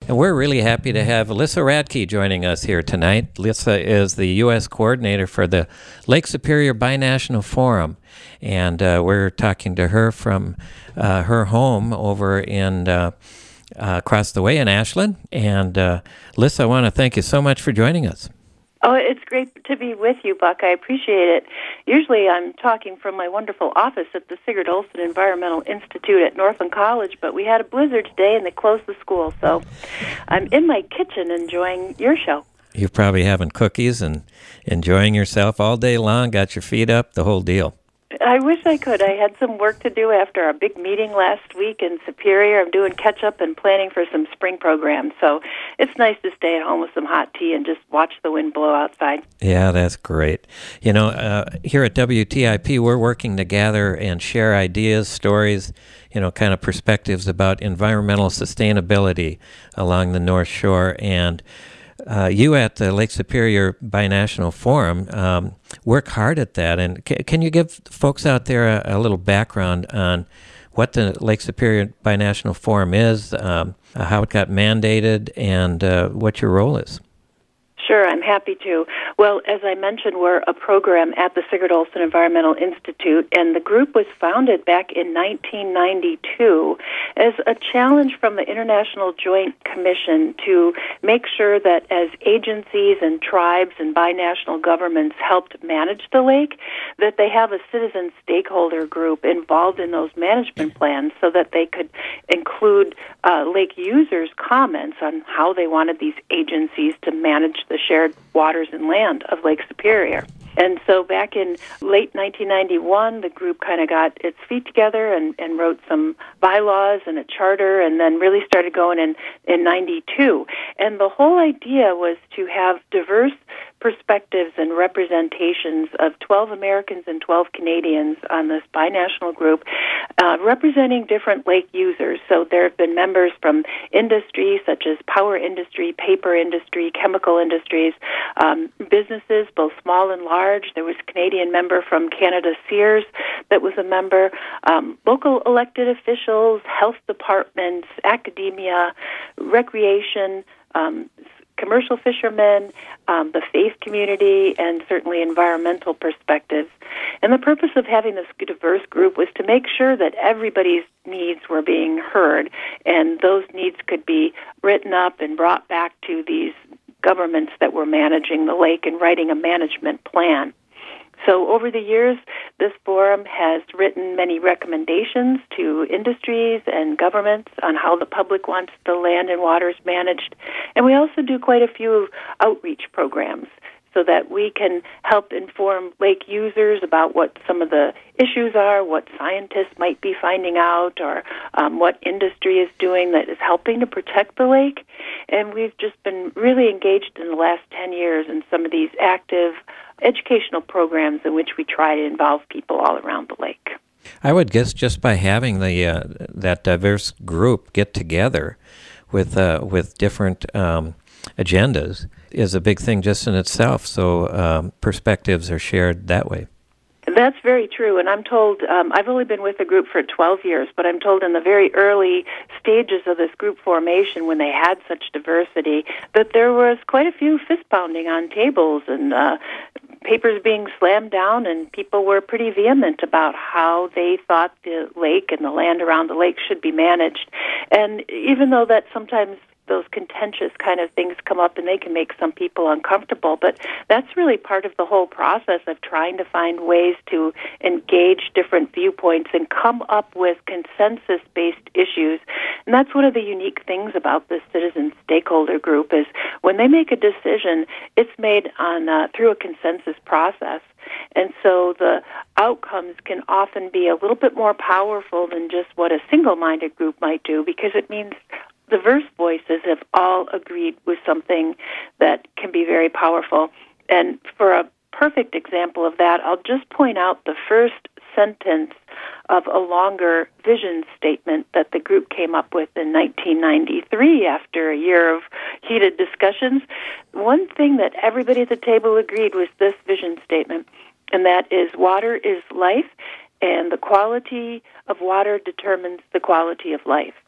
And we're really happy to have Lissa Radke joining us here tonight. Lissa is the U.S. coordinator for the Lake Superior Binational Forum, and we're talking to her from her home over in across the way in Ashland. And Lissa, I want to thank you so much for joining us. Oh, it's great to be with you, Buck. I appreciate it. Usually I'm talking from my wonderful office at the Sigurd Olson Environmental Institute at Northland College, but we had a blizzard today and they closed the school, so I'm in my kitchen enjoying your show. You're probably having cookies and enjoying yourself all day long, got your feet up, the whole deal. I wish I could. I had some work to do after our big meeting last week in Superior. I'm doing catch-up and planning for some spring programs. So it's nice to stay at home with some hot tea and just watch the wind blow outside. Yeah, that's great. You know, here at WTIP, we're working to gather and share ideas, stories, kind of perspectives about environmental sustainability along the North Shore. And you at the Lake Superior Binational Forum work hard at that. And can you give folks out there a little background on what the Lake Superior Binational Forum is, how it got mandated, and what your role is? Sure, I'm happy to. Well, as I mentioned, we're a program at the Sigurd Olson Environmental Institute, and the group was founded back in 1992 as a challenge from the International Joint Commission to make sure that as agencies and tribes and binational governments helped manage the lake, that they have a citizen stakeholder group involved in those management plans so that they could include lake users' comments on how they wanted these agencies to manage the shared waters and land of Lake Superior. And so back in late 1991, the group kind of got its feet together and wrote some bylaws and a charter, and then really started going in 92. And the whole idea was to have diverse perspectives and representations of 12 Americans and 12 Canadians on this binational group, representing different lake users. So there have been members from industry such as power industry, paper industry, chemical industries, businesses, both small and large. There was a Canadian member from Canada Sears that was a member, local elected officials, health departments, academia, recreation, commercial fishermen, the faith community, and certainly environmental perspectives. And the purpose of having this diverse group was to make sure that everybody's needs were being heard, and those needs could be written up and brought back to these governments that were managing the lake and writing a management plan. So over the years, this forum has written many recommendations to industries and governments on how the public wants the land and waters managed. And we also do quite a few outreach programs so that we can help inform lake users about what some of the issues are, what scientists might be finding out, or what industry is doing that is helping to protect the lake. And we've just been really engaged in the last 10 years in some of these active educational programs in which we try to involve people all around the lake. I would guess just by having that diverse group get together with different agendas is a big thing just in itself. So perspectives are shared that way. That's very true, and I'm told, I've only been with the group for 12 years, but I'm told in the very early stages of this group formation, when they had such diversity, that there was quite a few fist-pounding on tables and papers being slammed down, and people were pretty vehement about how they thought the lake and the land around the lake should be managed. And even though that sometimes those contentious kind of things come up and they can make some people uncomfortable, but that's really part of the whole process of trying to find ways to engage different viewpoints and come up with consensus-based issues. And that's one of the unique things about this citizen stakeholder group is when they make a decision, it's made on through a consensus process. And so the outcomes can often be a little bit more powerful than just what a single-minded group might do, because it means diverse voices have all agreed with something that can be very powerful. And for a perfect example of that, I'll just point out the first sentence of a longer vision statement that the group came up with in 1993 after a year of heated discussions. One thing that everybody at the table agreed was this vision statement, and that is water is life, and the quality of water determines the quality of life.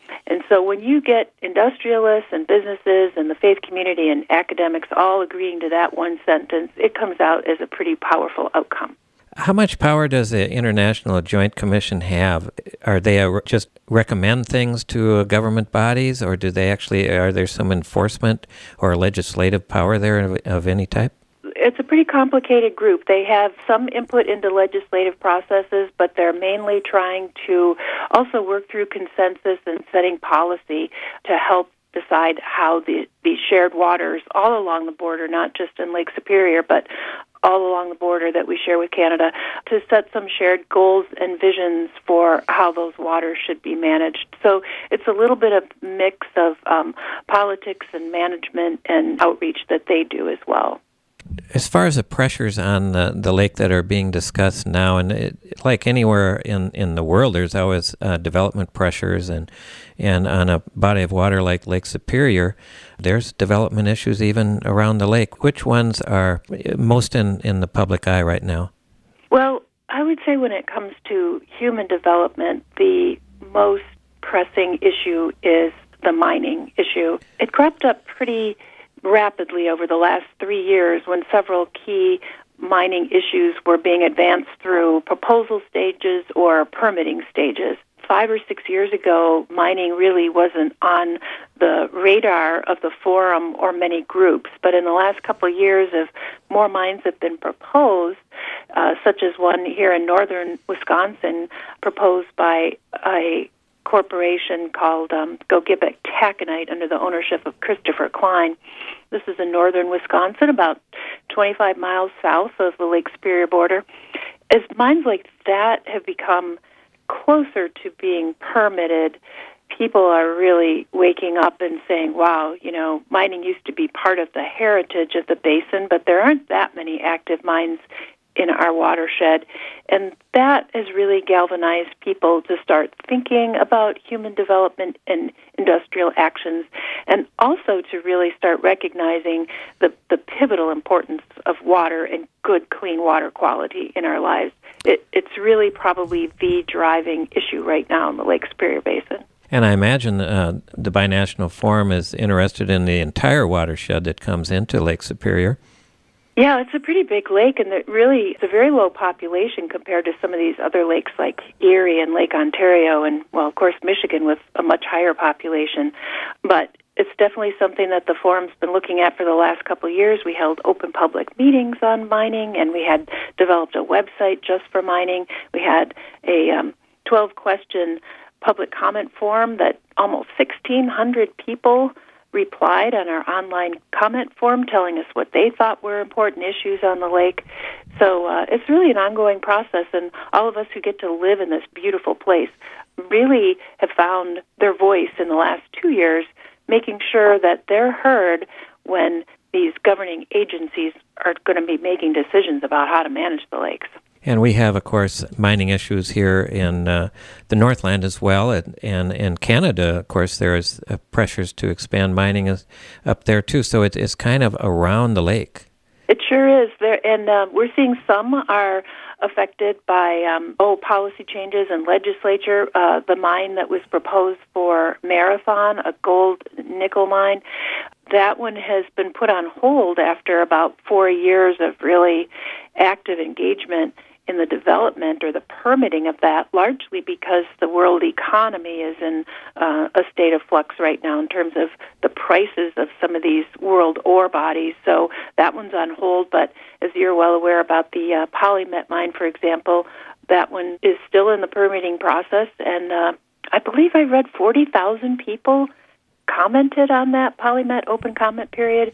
And so when you get industrialists and businesses and the faith community and academics all agreeing to that one sentence, it comes out as a pretty powerful outcome. How much power does the International Joint Commission have? Are they just recommend things to government bodies, or do they are there some enforcement or legislative power there of any type? It's a pretty complicated group. They have some input into legislative processes, but they're mainly trying to also work through consensus and setting policy to help decide how these shared waters all along the border, not just in Lake Superior, but all along the border that we share with Canada, to set some shared goals and visions for how those waters should be managed. So it's a little bit of mix of politics and management and outreach that they do as well. As far as the pressures on the lake that are being discussed now, and like anywhere in the world, there's always development pressures, and on a body of water like Lake Superior, there's development issues even around the lake. Which ones are most in the public eye right now? Well, I would say when it comes to human development, the most pressing issue is the mining issue. It cropped up pretty rapidly over the last 3 years when several key mining issues were being advanced through proposal stages or permitting stages. 5 or 6 years ago, mining really wasn't on the radar of the forum or many groups, but in the last couple of years, as more mines have been proposed, such as one here in northern Wisconsin proposed by a corporation called Gogebic Taconite under the ownership of Christopher Klein. This is in northern Wisconsin, about 25 miles south of the Lake Superior border. As mines like that have become closer to being permitted, people are really waking up and saying, wow, mining used to be part of the heritage of the basin, but there aren't that many active mines in our watershed. And that has really galvanized people to start thinking about human development and industrial actions, and also to really start recognizing the pivotal importance of water and good, clean water quality in our lives. It's really probably the driving issue right now in the Lake Superior Basin. And I imagine the Binational Forum is interested in the entire watershed that comes into Lake Superior. Yeah, it's a pretty big lake, and it's a very low population compared to some of these other lakes like Erie and Lake Ontario and, well, of course, Michigan with a much higher population. But it's definitely something that the forum's been looking at for the last couple of years. We held open public meetings on mining, and we had developed a website just for mining. We had a 12-question public comment forum that almost 1,600 people replied on our online comment form telling us what they thought were important issues on the lake. So it's really an ongoing process, and all of us who get to live in this beautiful place really have found their voice in the last 2 years, making sure that they're heard when these governing agencies are going to be making decisions about how to manage the lakes. And we have, of course, mining issues here in the Northland as well. And Canada, of course, there is pressures to expand mining up there, too. So it's kind of around the lake. It sure is. And we're seeing some are affected by policy changes in legislature. The mine that was proposed for Marathon, a gold-nickel mine, that one has been put on hold after about 4 years of really active engagement in the development or the permitting of that, largely because the world economy is in a state of flux right now in terms of the prices of some of these world ore bodies. So that one's on hold, but as you're well aware about the PolyMet mine, for example, that one is still in the permitting process, and I believe I read 40,000 people commented on that PolyMet open comment period.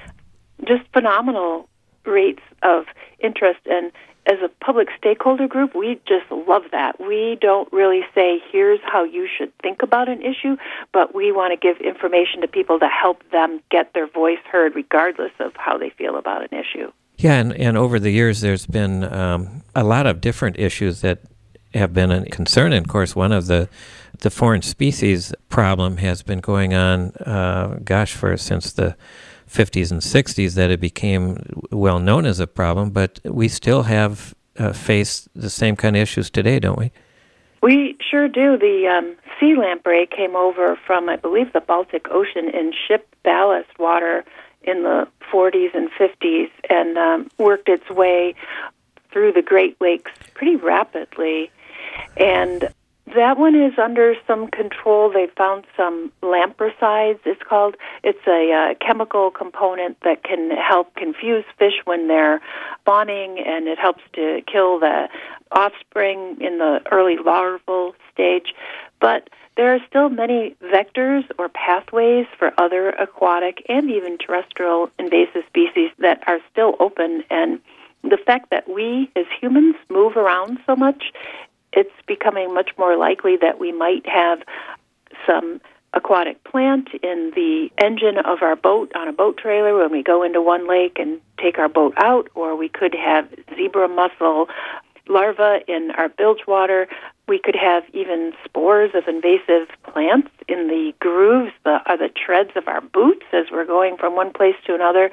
Just phenomenal rates of interest, and as a public stakeholder group, we just love that. We don't really say, here's how you should think about an issue, but we want to give information to people to help them get their voice heard regardless of how they feel about an issue. Yeah, and over the years there's been a lot of different issues that have been a concern. And of course, one of the foreign species problem has been going on, since the 50s and 60s that it became well known as a problem, but we still have faced the same kind of issues today, don't we? We sure do. The sea lamprey came over from, I believe, the Baltic Ocean in ship ballast water in the 40s and 50s and worked its way through the Great Lakes pretty rapidly. And that one is under some control. They found some lampricides, it's called. It's a chemical component that can help confuse fish when they're spawning, and it helps to kill the offspring in the early larval stage. But there are still many vectors or pathways for other aquatic and even terrestrial invasive species that are still open. And the fact that we as humans move around so much, it's becoming much more likely that we might have some aquatic plant in the engine of our boat on a boat trailer when we go into one lake and take our boat out, or we could have zebra mussel larvae in our bilge water. We could have even spores of invasive plants in the grooves, the treads of our boots as we're going from one place to another.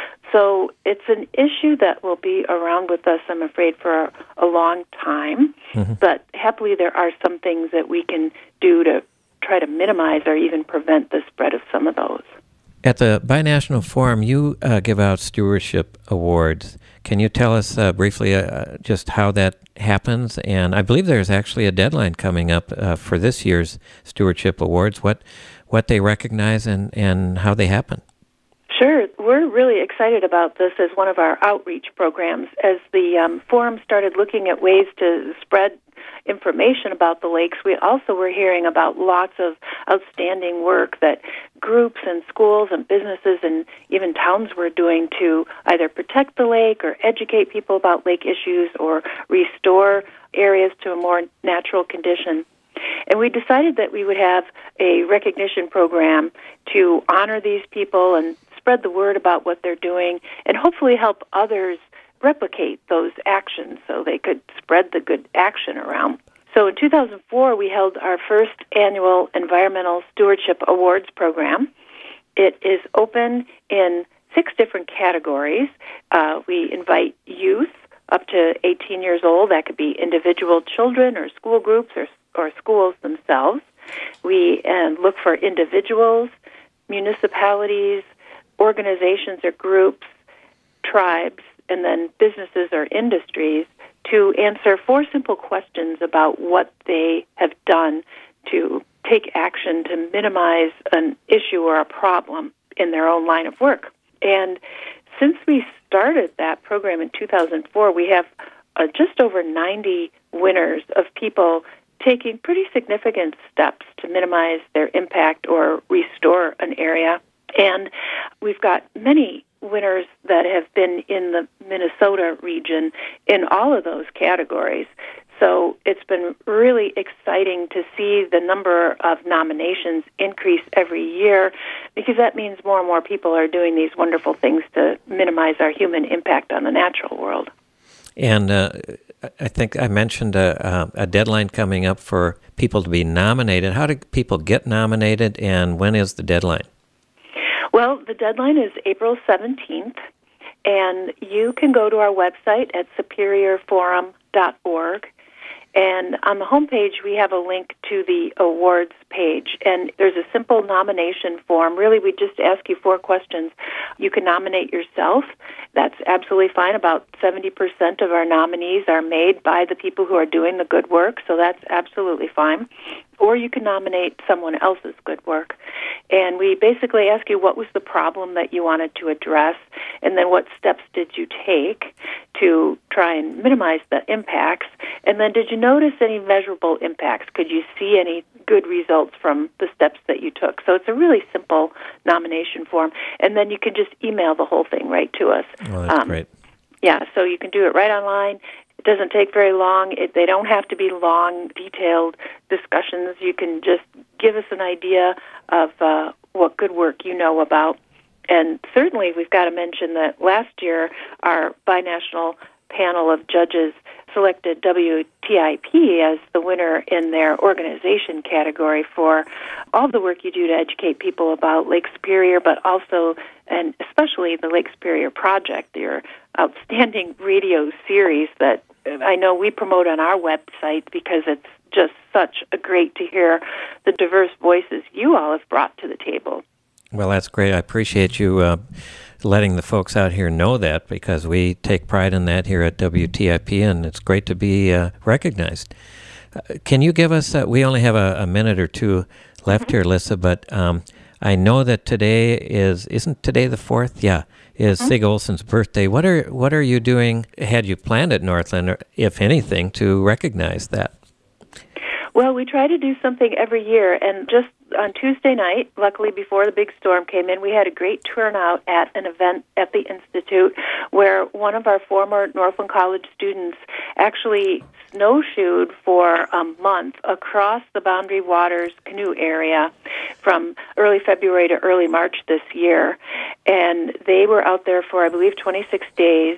So it's an issue that will be around with us, I'm afraid, for a long time. Mm-hmm. But happily, there are some things that we can do to try to minimize or even prevent the spread of some of those. At the Binational Forum, you give out stewardship awards. Can you tell us briefly just how that happens? And I believe there's actually a deadline coming up for this year's stewardship awards, what they recognize and how they happen. Sure. We're really excited about this as one of our outreach programs. As the forum started looking at ways to spread information about the lakes, we also were hearing about lots of outstanding work that groups and schools and businesses and even towns were doing to either protect the lake or educate people about lake issues or restore areas to a more natural condition. And we decided that we would have a recognition program to honor these people and spread the word about what they're doing and hopefully help others replicate those actions so they could spread the good action around. So in 2004, we held our first annual Environmental Stewardship Awards program. It is open in 6 different categories. We invite youth up to 18 years old. That could be individual children or school groups or schools themselves. We look for individuals, municipalities, organizations or groups, tribes, and then businesses or industries to answer 4 simple questions about what they have done to take action to minimize an issue or a problem in their own line of work. And since we started that program in 2004, we have just over 90 winners of people taking pretty significant steps to minimize their impact or restore an area. And we've got many winners that have been in the Minnesota region in all of those categories. So it's been really exciting to see the number of nominations increase every year because that means more and more people are doing these wonderful things to minimize our human impact on the natural world. And I think I mentioned a deadline coming up for people to be nominated. How do people get nominated, and when is the deadline? Well, the deadline is April 17th, and you can go to our website at superiorforum.org. And on the homepage, we have a link to the awards page. And there's a simple nomination form. Really, we just ask you 4 questions. You can nominate yourself. That's absolutely fine. About 70% of our nominees are made by the people who are doing the good work, so that's absolutely fine. Or you can nominate someone else's good work. And we basically ask you what was the problem that you wanted to address, and then what steps did you take to try and minimize the impacts, and then did you notice any measurable impacts? Could you see any good results from the steps that you took? So it's a really simple nomination form, and then you can just email the whole thing right to us. Well, that's great. Yeah, so you can do it right online. It doesn't take very long. They don't have to be long, detailed discussions. You can just give us an idea of what good work you know about. And certainly we've got to mention that last year our binational panel of judges selected WTIP as the winner in their organization category for all the work you do to educate people about Lake Superior, but also and especially the Lake Superior Project, your outstanding radio series that I know we promote on our website because it's just such a great to hear the diverse voices you all have brought to the table. Well, that's great. I appreciate you letting the folks out here know that, because we take pride in that here at WTIP, and it's great to be recognized. Can you give us, we only have a minute or two left here, Lissa, but I know that today isn't today the 4th? Yeah, is Sig Olson's birthday. What are you doing, had you planned at Northland, or if anything, to recognize that? Well, we try to do something every year, and just on Tuesday night, luckily before the big storm came in, we had a great turnout at an event at the Institute where one of our former Northland College students actually snowshoed for a month across the Boundary Waters canoe area from early February to early March this year. And they were out there for, I believe, 26 days.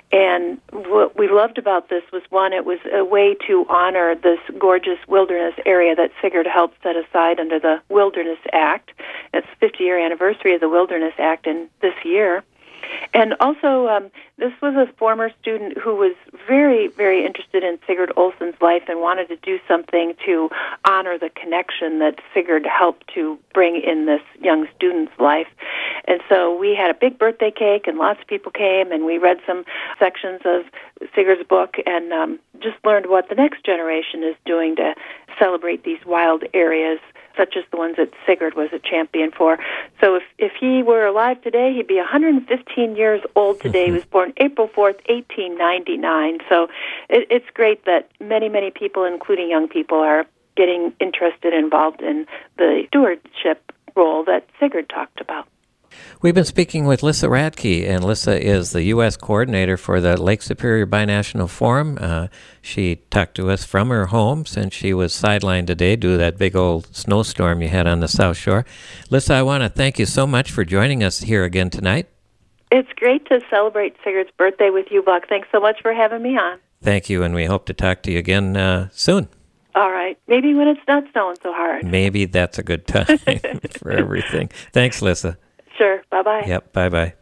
And what we loved about this was, one, it was a way to honor this gorgeous wilderness area that Sigurd helped set aside under the Wilderness Act. It's the 50-year anniversary of the Wilderness Act in this year. And also, this was a former student who was very, very interested in Sigurd Olson's life and wanted to do something to honor the connection that Sigurd helped to bring in this young student's life. And so we had a big birthday cake, and lots of people came, and we read some sections of Sigurd's book and just learned what the next generation is doing to celebrate these wild areas, such as the ones that Sigurd was a champion for. So if he were alive today, he'd be 115 years old today. He was born April 4th, 1899. So it's great that many, many people, including young people, are getting interested and involved in the stewardship role that Sigurd talked about. We've been speaking with Lissa Radke, and Lissa is the U.S. coordinator for the Lake Superior Binational Forum. She talked to us from her home since she was sidelined today due to that big old snowstorm you had on the South Shore. Lissa, I want to thank you so much for joining us here again tonight. It's great to celebrate Sigurd's birthday with you, Buck. Thanks so much for having me on. Thank you, and we hope to talk to you again soon. All right. Maybe when it's not snowing so hard. Maybe that's a good time for everything. Thanks, Lissa. Sure. Bye-bye. Yep. Bye-bye.